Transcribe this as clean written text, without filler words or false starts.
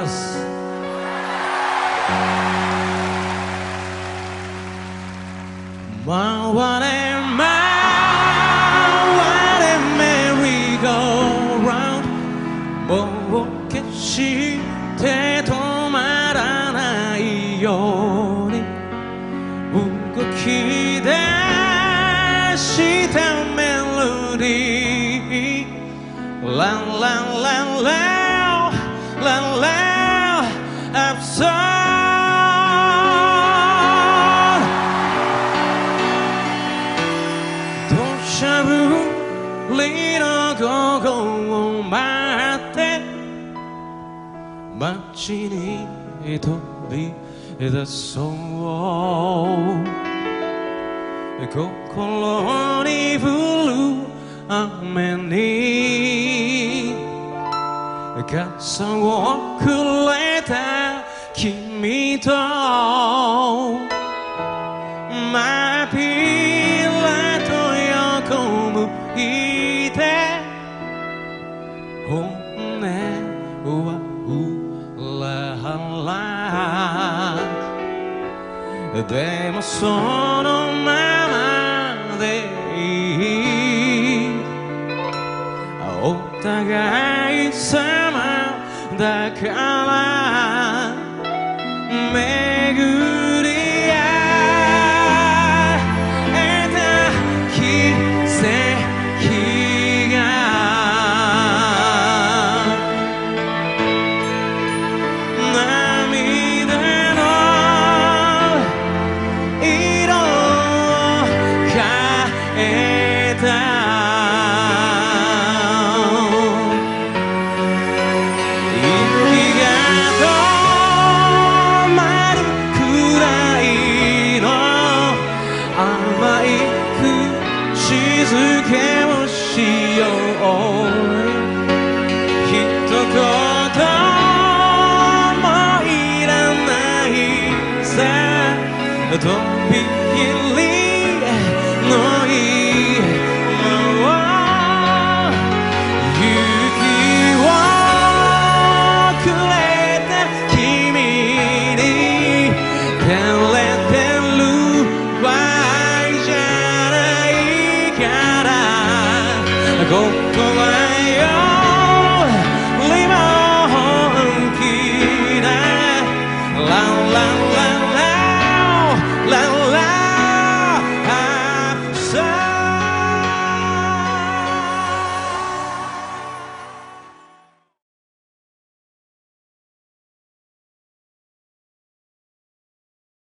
。回れ回れメリーゴーラウンド、もう決して止まらないように動き出したメロディー、ランランランランランランアップソー土砂降りの午後を待って街に飛び出そう、心に降る雨に傘をくれた君と真っ平と横向いて本音は裏腹でもそのままでいい、お互い様だから巡り合えた奇跡が涙の色変えた、息が止まるくらいの甘い口づけをしよう、一言もいらないさ、とびきりの今を勇気をくれた君に照れてる場合じゃないからここはよりも本気だ、ランランランランランランアップ